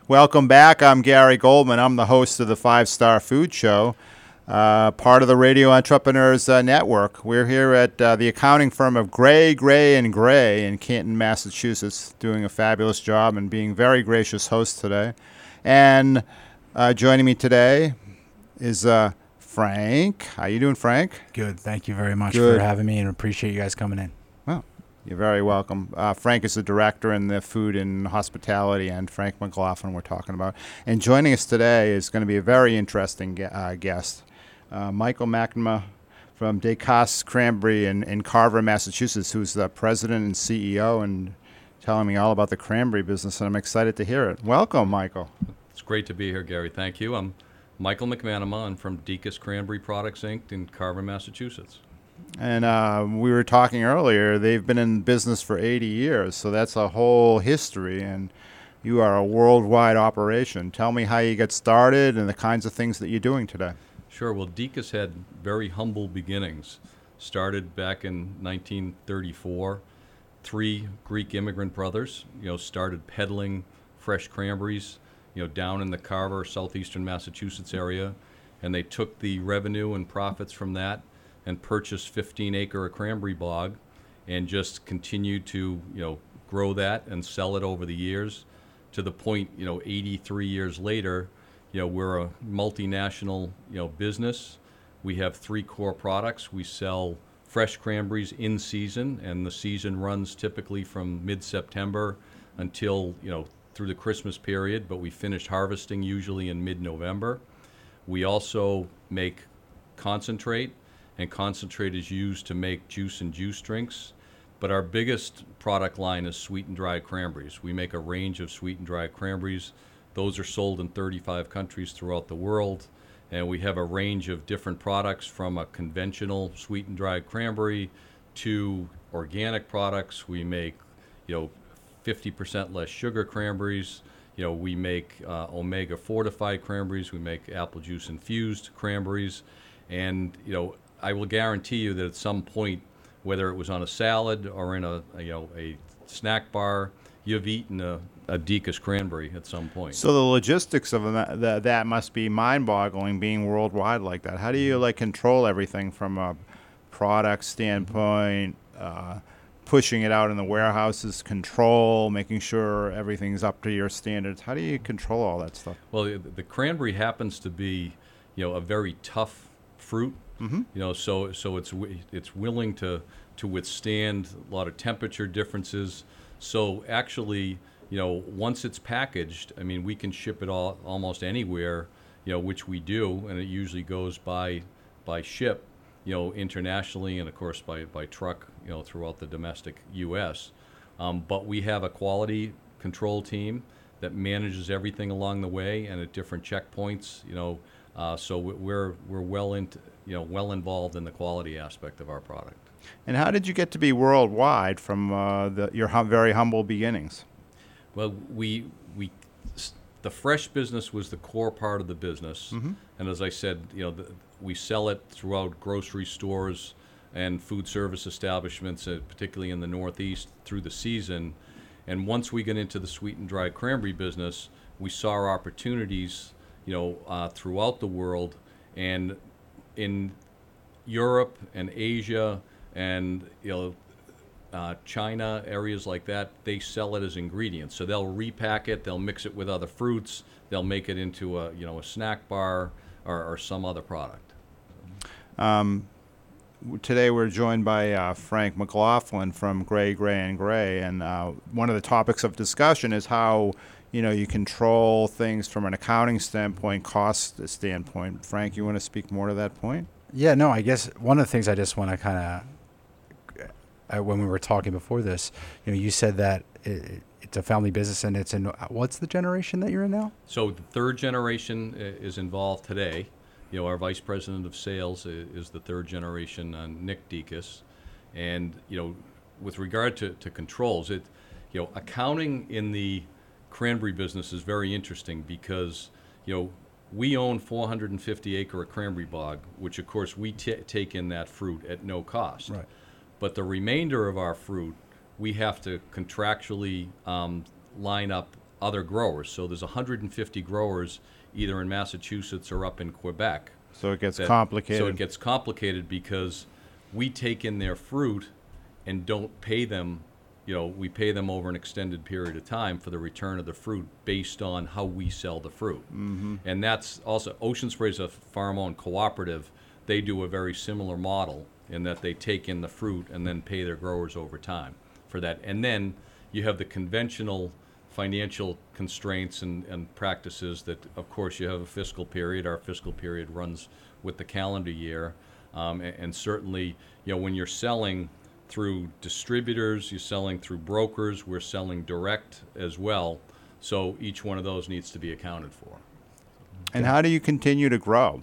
Welcome back. I'm Gary Goldman. I'm the host of the Five Star Food Show, part of the Radio Entrepreneurs Network. We're here at the accounting firm of Gray, and Gray in Canton, Massachusetts, doing a fabulous job and being very gracious hosts today. And joining me today is Frank. How you doing, Frank? Good. Thank you very much for having me, and appreciate you guys coming in. Well, you're very welcome. Frank is the director in the food and hospitality, and Frank McLaughlin we're talking about. And joining us today is going to be a very interesting guest, Michael McNamara from DeCoste Cranberry in Carver, Massachusetts, who's the president and CEO, and telling me all about the cranberry business, and I'm excited to hear it. Welcome, Michael. It's great to be here, Gary. Thank you. I'm Michael McManama. I'm from DeCoste Cranberry Products, Inc. in Carver, Massachusetts. And we were talking earlier, they've been in business for 80 years, so that's a whole history, and you are a worldwide operation. Tell me how you got started and the kinds of things that you're doing today. Sure. Well, DeCoste had very humble beginnings. Started back in 1934. Three Greek immigrant brothers, started peddling fresh cranberries, down in the Carver, southeastern Massachusetts area, and they took the revenue and profits from that and purchased 15-acre cranberry bog and just continued to, grow that and sell it over the years to the point, 83 years later, we're a multinational, business. We have three core products. We sell fresh cranberries in season, and the season runs typically from mid-September until, through the Christmas period, but we finish harvesting usually in mid-November. We also make concentrate, and concentrate is used to make juice and juice drinks. But our biggest product line is sweet and dry cranberries. We make a range of sweet and dry cranberries. Those are sold in 35 countries throughout the world. And we have a range of different products, from a conventional sweet and dry cranberry to organic products. We make, 50% less sugar cranberries. We make omega fortified cranberries. We make apple juice infused cranberries. And, I will guarantee you that at some point, whether it was on a salad or in a snack bar, you've eaten a DeCoste cranberry at some point. So the logistics of that must be mind-boggling, being worldwide like that. How do you control everything from a product standpoint, pushing it out in the warehouses, making sure everyth's up to your standards? How do you control all that stuff? Well, the cranberry happens to be, a very tough fruit. Mm-hmm. So it's willing to withstand a lot of temperature differences. So actually, once it's packaged, we can ship it almost anywhere, which we do, and it usually goes by ship, internationally, and of course by truck, throughout the domestic U.S. But we have a quality control team that manages everything along the way and at different checkpoints, so we're well involved in the quality aspect of our product. And how did you get to be worldwide from your very humble beginnings? Well, the fresh business was the core part of the business, mm-hmm. and as I said, we sell it throughout grocery stores and food service establishments, particularly in the Northeast, through the season. And once we get into the sweet and dry cranberry business, we saw our opportunities, throughout the world, and in Europe and Asia and China, areas like that, they sell it as ingredients. So they'll repack it, they'll mix it with other fruits, they'll make it into a snack bar or some other product. Today we're joined by Frank McLaughlin from Gray, and Gray, and one of the topics of discussion is how you control things from an accounting standpoint, cost standpoint. Frank, you want to speak more to that point? Yeah, no, I guess one of the things I just want to kind of, when we were talking before this, you said that it's a family business, and it's in, what's the generation that you're in now? So the third generation is involved today. Our vice president of sales is the third generation, Nick DeCoste. And, with regard to controls, accounting in the cranberry business is very interesting because, we own 450-acre cranberry bog, which, of course, we take in that fruit at no cost. Right. But the remainder of our fruit, we have to contractually line up other growers. So there's 150 growers either in Massachusetts or up in Quebec. So it gets complicated. So it gets complicated because we take in their fruit and don't pay them. We pay them over an extended period of time for the return of the fruit based on how we sell the fruit. Mm-hmm. And that's also, Ocean Spray is a farm-owned cooperative. They do a very similar model in that they take in the fruit and then pay their growers over time for that. And then you have the conventional financial constraints and practices that, of course, you have a fiscal period. Our fiscal period runs with the calendar year. And certainly, when you're selling through distributors, you're selling through brokers, we're selling direct as well. So each one of those needs to be accounted for. And how do you continue to grow?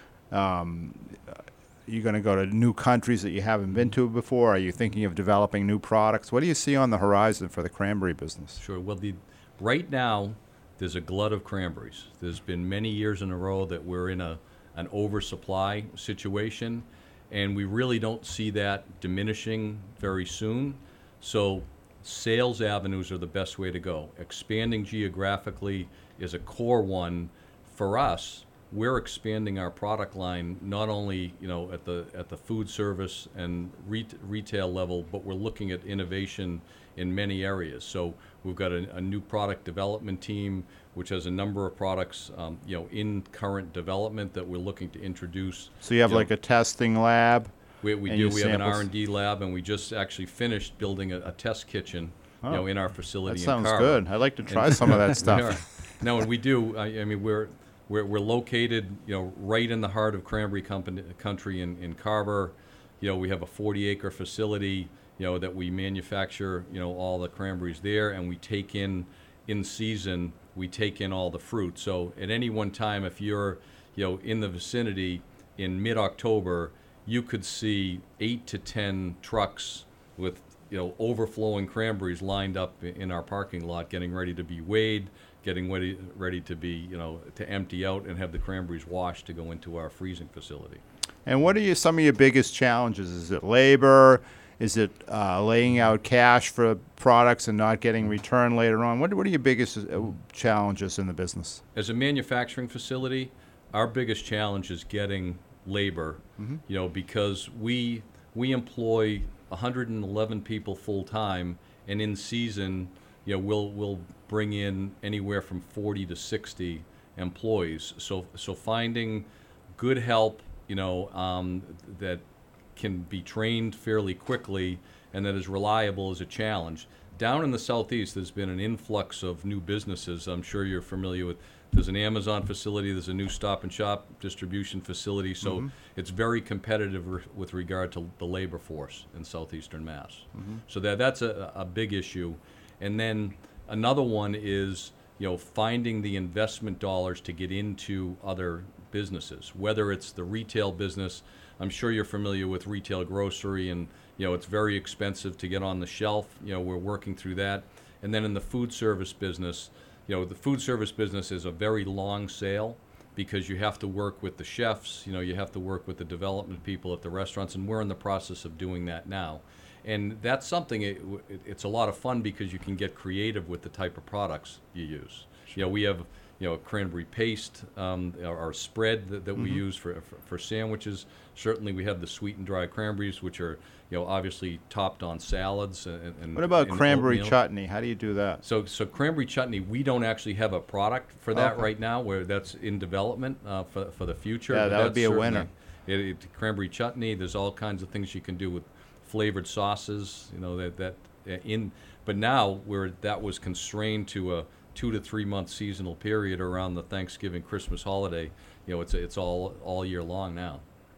You're going to go to new countries that you haven't been to before? Are you thinking of developing new products? What do you see on the horizon for the cranberry business? Sure. Well, right now, there's a glut of cranberries. There's been many years in a row that we're in an oversupply situation, and we really don't see that diminishing very soon. So sales avenues are the best way to go. Expanding geographically is a core one for us. We're expanding our product line not only at the food service and retail level, but we're looking at innovation in many areas. So we've got a new product development team which has a number of products in current development that we're looking to introduce. So you have like a testing lab? We do. We have an R&D lab, and we just actually finished building a test kitchen in our facility in Carver. That sounds good. I'd like to try some of that stuff. No, and we do. I mean, we're located, right in the heart of cranberry country in Carver. We have a 40-acre facility, that we manufacture, all the cranberries there, and we take in season, we take in all the fruit. So at any one time, if you're, in the vicinity in mid-October, you could see 8 to 10 trucks with, overflowing cranberries lined up in our parking lot, getting ready to be weighed, getting ready to be, to empty out and have the cranberries washed to go into our freezing facility. And what are some of your biggest challenges? Is it labor? Is it laying out cash for products and not getting return later on? What are your biggest challenges in the business? As a manufacturing facility, our biggest challenge is getting labor, because we employ 111 people full time, and in season, we'll bring in anywhere from 40 to 60 employees. So finding good help, that can be trained fairly quickly and that is reliable is a challenge. Down in the Southeast, there's been an influx of new businesses. I'm sure you're familiar with. There's an Amazon facility. There's a new Stop and Shop distribution facility. So it's very competitive with regard to the labor force in southeastern Mass. So that's a big issue. And then another one is, finding the investment dollars to get into other businesses, whether it's the retail business. I'm sure you're familiar with retail grocery, and it's very expensive to get on the shelf. We're working through that. And then in the food service business, the food service business is a very long sale because you have to work with the chefs, you have to work with the development people at the restaurants, and we're in the process of doing that now. And that's something, it's a lot of fun because you can get creative with the type of products you use. We have cranberry paste, our spread that we use for sandwiches. Certainly we have the sweet and dry cranberries, which are obviously topped on salads. And what about cranberry oatmeal. chutney? How do you do that? So cranberry chutney, we don't actually have a product for that right now, where that's in development for the future. Yeah, that would be a winner. Cranberry chutney, there's all kinds of things you can do with flavored sauces, but now that was constrained to a 2 to 3 month seasonal period around the Thanksgiving Christmas holiday. It's all year long now.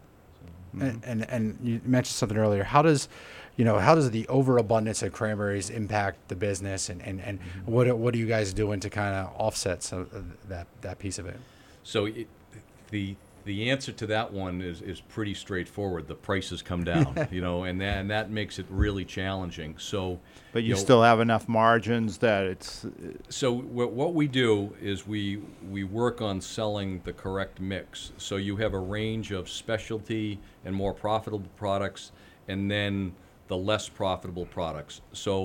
And you mentioned something earlier. How does the overabundance of cranberries impact the business, and what are you guys doing to kind of offset some of that piece of it? So the answer to that one is pretty straightforward. The prices come down, and that makes it really challenging. So, but you still have enough margins that it's. So what we do is we work on selling the correct mix. So you have a range of specialty and more profitable products, and then the less profitable products. So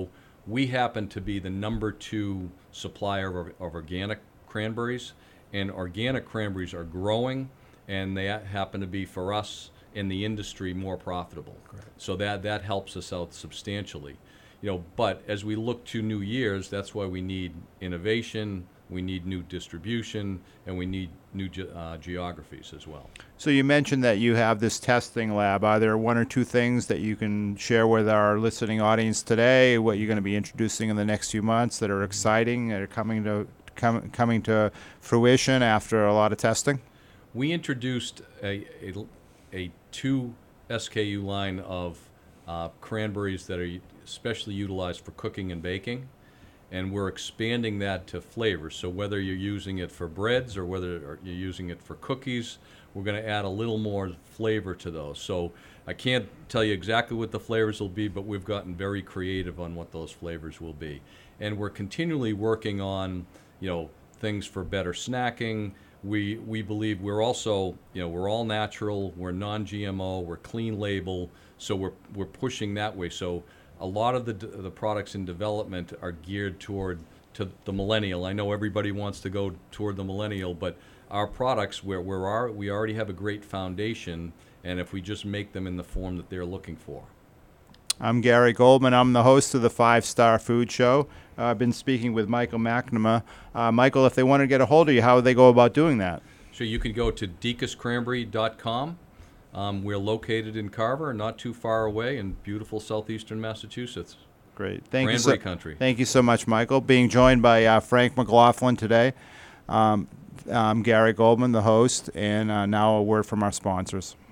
we happen to be the #2 supplier of organic cranberries, and organic cranberries are growing, and they happen to be, for us in the industry, more profitable. Correct. So that helps us out substantially. But as we look to new years, that's why we need innovation, we need new distribution, and we need new geographies as well. So you mentioned that you have this testing lab. Are there one or two things that you can share with our listening audience today, what you're going to be introducing in the next few months that are exciting, that are coming to fruition after a lot of testing? We introduced a 2 SKU line of cranberries that are especially utilized for cooking and baking, and we're expanding that to flavors. So whether you're using it for breads or whether you're using it for cookies, we're going to add a little more flavor to those. So I can't tell you exactly what the flavors will be, but we've gotten very creative on what those flavors will be. And we're continually working on, things for better snacking. We believe we're also, we're all natural, we're non-GMO, we're clean label, so we're pushing that way. So a lot of the products in development are geared to the millennial. I know everybody wants to go toward the millennial, but our products, we already have a great foundation, and if we just make them in the form that they're looking for. I'm Gary Goldman. I'm the host of the 5-Star Food Show. I've been speaking with Michael McNamara. Michael, if they want to get a hold of you, how would they go about doing that? So you can go to DicusCranberry.com. We're located in Carver, not too far away in beautiful southeastern Massachusetts. Great. Cranberry country. Thank you so much, Michael. Being joined by Frank McLaughlin today. I'm Gary Goldman, the host, and now a word from our sponsors.